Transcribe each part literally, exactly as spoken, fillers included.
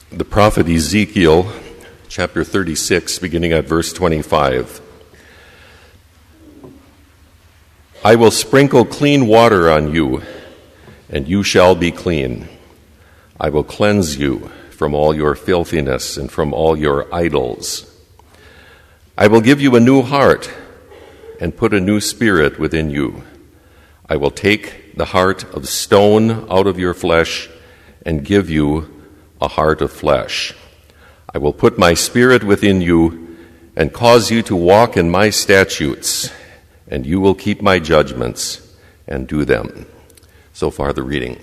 The prophet Ezekiel, chapter thirty-six, beginning at verse twenty-five. I will sprinkle clean water on you, and you shall be clean. I will cleanse you from all your filthiness and from all your idols. I will give you a new heart and put a new spirit within you. I will take the heart of stone out of your flesh and give you a heart of flesh. I will put my spirit within you and cause you to walk in my statutes, and you will keep my judgments and do them. So far the reading.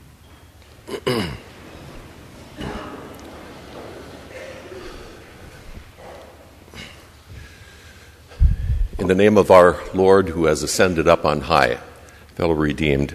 In the name of our Lord who has ascended up on high, fellow redeemed,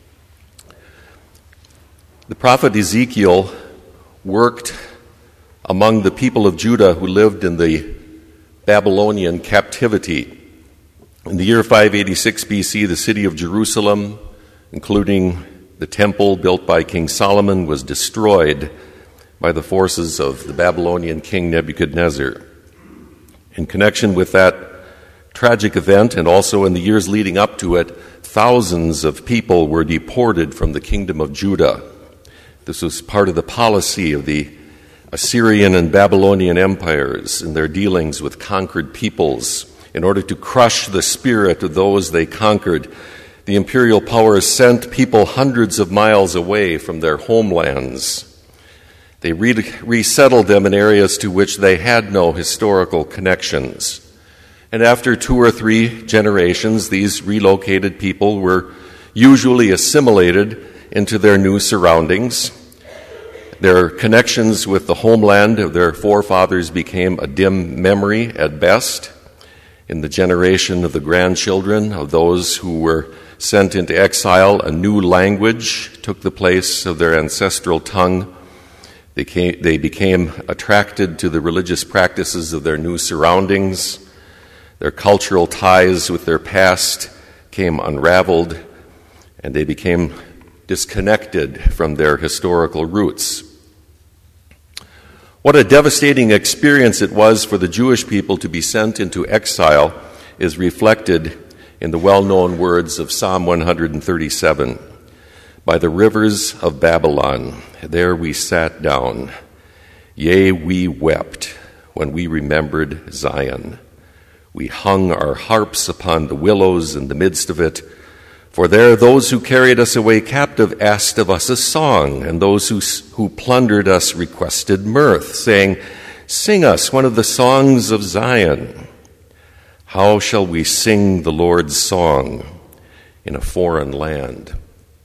the prophet Ezekiel worked among the people of Judah who lived in the Babylonian captivity. In the year five eighty-six B C, the city of Jerusalem, including the temple built by King Solomon, was destroyed by the forces of the Babylonian king Nebuchadnezzar. In connection with that tragic event, and also in the years leading up to it, thousands of people were deported from the kingdom of Judah. This was part of the policy of the Assyrian and Babylonian empires in their dealings with conquered peoples. In order to crush the spirit of those they conquered, the imperial powers sent people hundreds of miles away from their homelands. They re- resettled them in areas to which they had no historical connections. And after two or three generations, these relocated people were usually assimilated into their new surroundings. Their connections with the homeland of their forefathers became a dim memory at best. In the generation of the grandchildren of those who were sent into exile, a new language took the place of their ancestral tongue. They, came, they became attracted to the religious practices of their new surroundings. Their cultural ties with their past came unraveled, and they became disconnected from their historical roots. What a devastating experience it was for the Jewish people to be sent into exile is reflected in the well-known words of Psalm one thirty-seven. By the rivers of Babylon, there we sat down. Yea, we wept when we remembered Zion. We hung our harps upon the willows in the midst of it. For there those who carried us away captive asked of us a song, and those who, who plundered us requested mirth, saying, Sing us one of the songs of Zion. How shall we sing the Lord's song in a foreign land?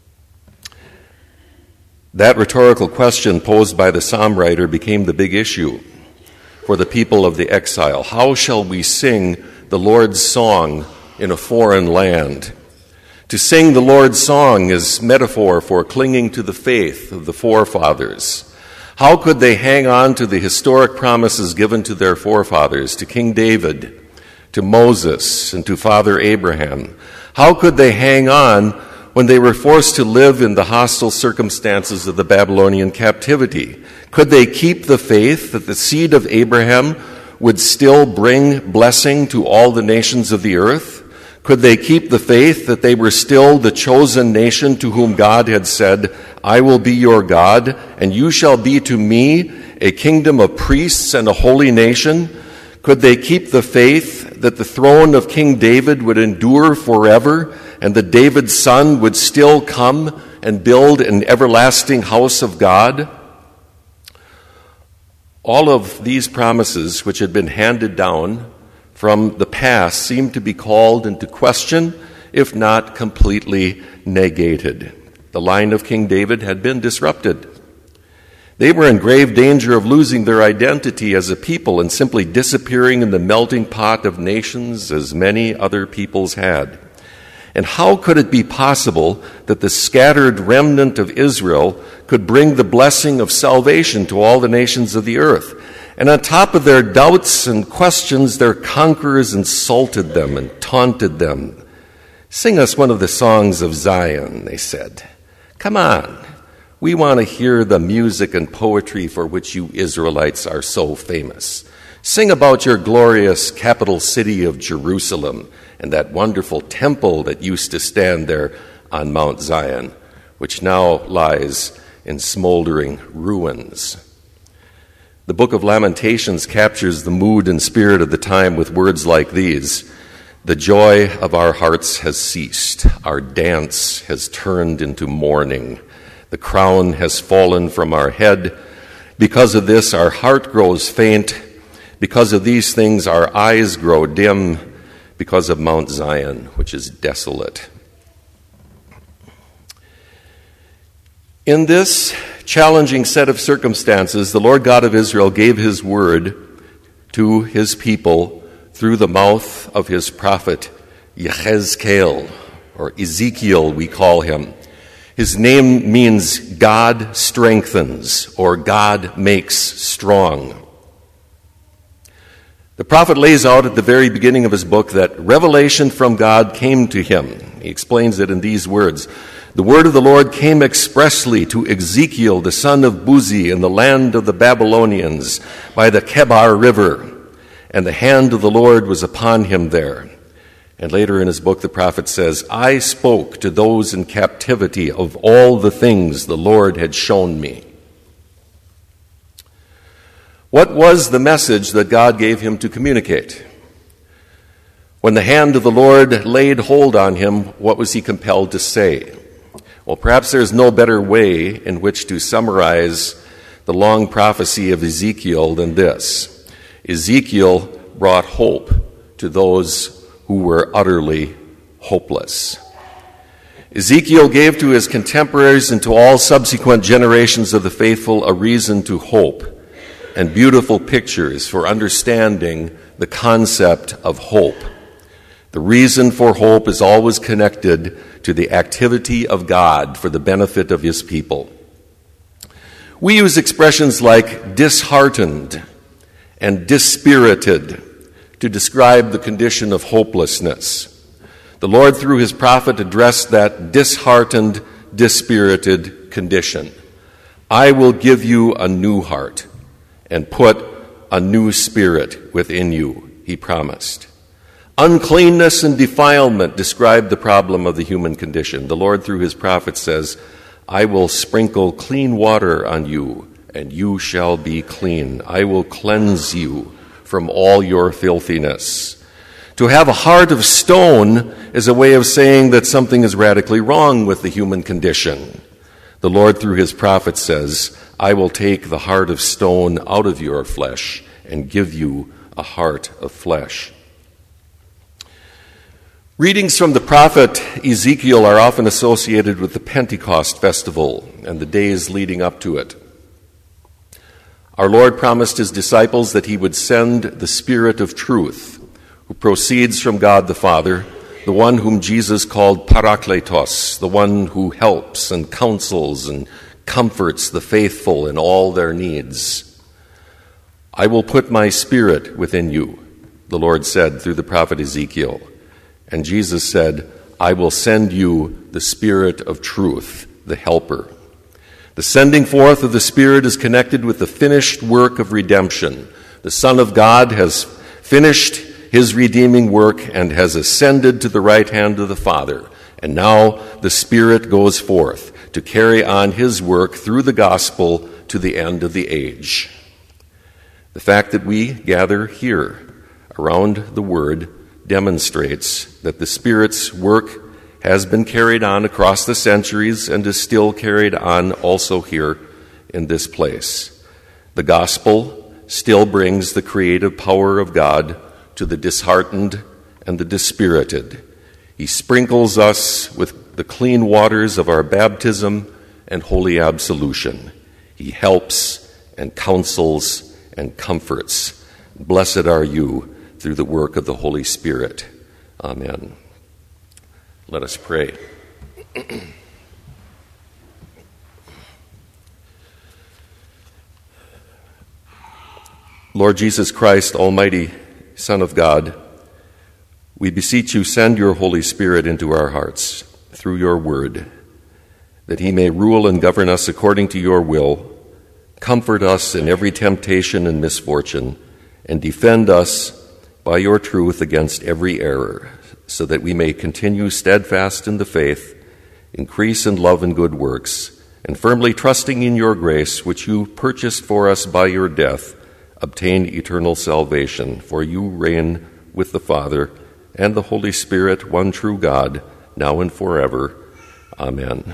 That rhetorical question posed by the psalm writer became the big issue for the people of the exile. How shall we sing the Lord's song in a foreign land? To sing the Lord's song is metaphor for clinging to the faith of the forefathers. How could they hang on to the historic promises given to their forefathers, to King David, to Moses, and to Father Abraham? How could they hang on when they were forced to live in the hostile circumstances of the Babylonian captivity? Could they keep the faith that the seed of Abraham would still bring blessing to all the nations of the earth? Could they keep the faith that they were still the chosen nation to whom God had said, I will be your God, and you shall be to me a kingdom of priests and a holy nation? Could they keep the faith that the throne of King David would endure forever, and that David's son would still come and build an everlasting house of God? All of these promises, which had been handed down from the past, seemed to be called into question, if not completely negated. The line of King David had been disrupted. They were in grave danger of losing their identity as a people and simply disappearing in the melting pot of nations as many other peoples had. And how could it be possible that the scattered remnant of Israel could bring the blessing of salvation to all the nations of the earth? And on top of their doubts and questions, their conquerors insulted them and taunted them. Sing us one of the songs of Zion, they said. Come on, We want to hear the music and poetry for which you Israelites are so famous. Sing about your glorious capital city of Jerusalem and that wonderful temple that used to stand there on Mount Zion, which now lies in smoldering ruins. The book of Lamentations captures the mood and spirit of the time with words like these: "The joy of our hearts has ceased. Our dance has turned into mourning. The crown has fallen from our head. Because of this, our heart grows faint. Because of these things, our eyes grow dim. Because of Mount Zion, which is desolate." In this challenging set of circumstances, the Lord God of Israel gave his word to his people through the mouth of his prophet Yechezkel, or Ezekiel we call him. His name means God strengthens, or God makes strong. The prophet lays out at the very beginning of his book that revelation from God came to him. He explains it in these words: "The word of the Lord came expressly to Ezekiel, the son of Buzi, in the land of the Babylonians, by the Kebar River, and the hand of the Lord was upon him there." And later in his book, the prophet says, "I spoke to those in captivity of all the things the Lord had shown me." What was the message that God gave him to communicate? When the hand of the Lord laid hold on him, what was he compelled to say? Well, perhaps there's no better way in which to summarize the long prophecy of Ezekiel than this. Ezekiel brought hope to those who were utterly hopeless. Ezekiel gave to his contemporaries and to all subsequent generations of the faithful a reason to hope and beautiful pictures for understanding the concept of hope. The reason for hope is always connected to the activity of God for the benefit of his people. We use expressions like disheartened and dispirited to describe the condition of hopelessness. The Lord, through his prophet, addressed that disheartened, dispirited condition. "I will give you a new heart and put a new spirit within you," he promised. Uncleanness and defilement describe the problem of the human condition. The Lord, through his prophet, says, "I will sprinkle clean water on you, and you shall be clean. I will cleanse you from all your filthiness." To have a heart of stone is a way of saying that something is radically wrong with the human condition. The Lord, through his prophet, says, "I will take the heart of stone out of your flesh and give you a heart of flesh." Readings from the prophet Ezekiel are often associated with the Pentecost festival and the days leading up to it. Our Lord promised his disciples that he would send the Spirit of truth, who proceeds from God the Father, the one whom Jesus called Parakletos, the one who helps and counsels and comforts the faithful in all their needs. "I will put my Spirit within you," the Lord said through the prophet Ezekiel. And Jesus said, "I will send you the Spirit of truth, the Helper." The sending forth of the Spirit is connected with the finished work of redemption. The Son of God has finished his redeeming work and has ascended to the right hand of the Father. And now the Spirit goes forth to carry on his work through the gospel to the end of the age. The fact that we gather here around the Word demonstrates that the Spirit's work has been carried on across the centuries and is still carried on also here in this place. The gospel still brings the creative power of God to the disheartened and the dispirited. He sprinkles us with the clean waters of our baptism and holy absolution. He helps and counsels and comforts. Blessed are you through the work of the Holy Spirit. Amen. Let us pray. Lord Jesus Christ, Almighty Son of God, we beseech you, send your Holy Spirit into our hearts through your word, that he may rule and govern us according to your will, comfort us in every temptation and misfortune, and defend us by your truth against every error, so that we may continue steadfast in the faith, increase in love and good works, and firmly trusting in your grace, which you purchased for us by your death, obtain eternal salvation. For you reign with the Father and the Holy Spirit, one true God, now and forever. Amen.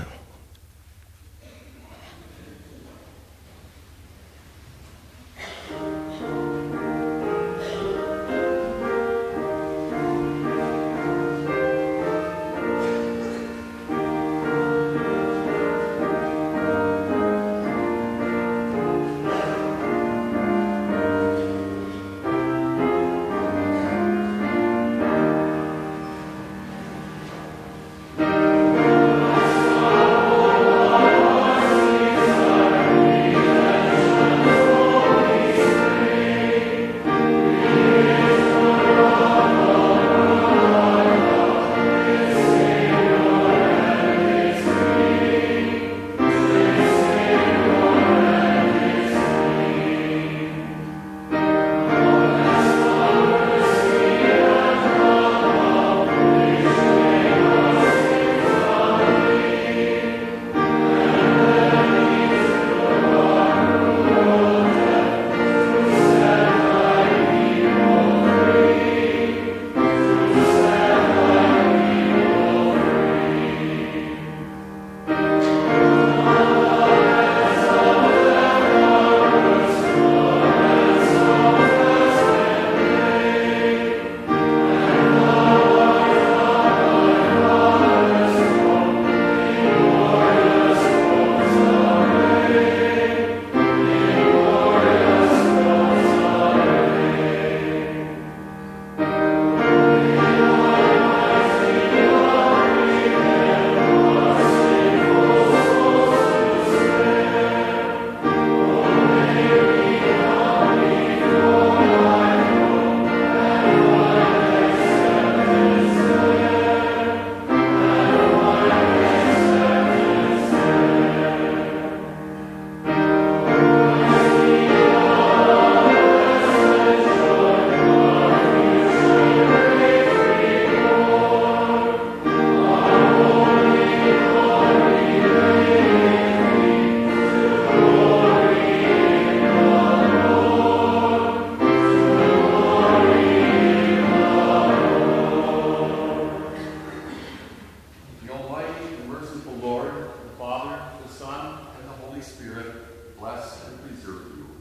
Lord, the Father, the Son, and the Holy Spirit, bless and preserve you.